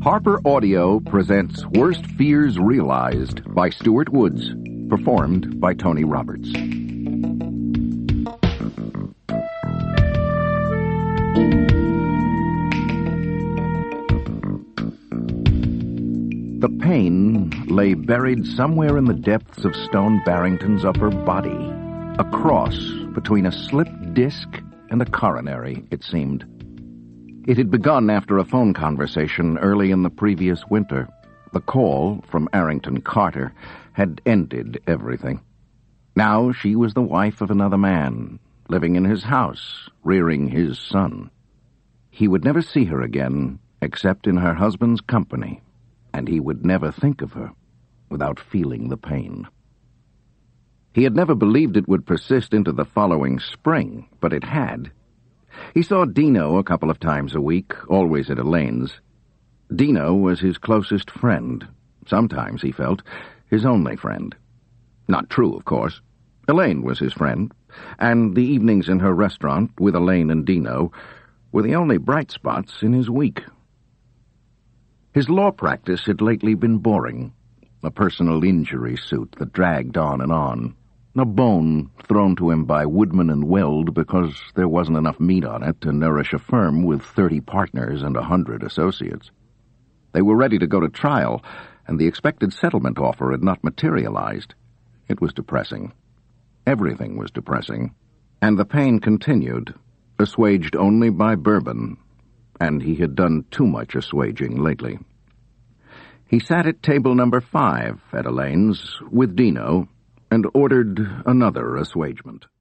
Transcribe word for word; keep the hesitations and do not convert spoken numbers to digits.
Harper Audio presents Worst Fears Realized by Stuart Woods, performed by Tony Roberts. The pain lay buried somewhere in the depths of Stone Barrington's upper body, a cross between a slipped disc and a coronary, it seemed. It had begun after a phone conversation early in the previous winter. The call from Arrington Carter had ended everything. Now she was the wife of another man, living in his house, rearing his son. He would never see her again, except in her husband's company, and he would never think of her without feeling the pain. He had never believed it would persist into the following spring, but it had. He saw Dino a couple of times a week, always at Elaine's. Dino was his closest friend, sometimes, he felt, his only friend. Not true, of course. Elaine was his friend, and the evenings in her restaurant with Elaine and Dino were the only bright spots in his week. His law practice had lately been boring, a personal injury suit that dragged on and on. A bone thrown to him by Woodman and Weld because there wasn't enough meat on it to nourish a firm with thirty partners and a hundred associates. They were ready to go to trial, and the expected settlement offer had not materialized. It was depressing. Everything was depressing, and the pain continued, assuaged only by bourbon, and he had done too much assuaging lately. He sat at table number five at Elaine's with Dino, and ordered another assuagement.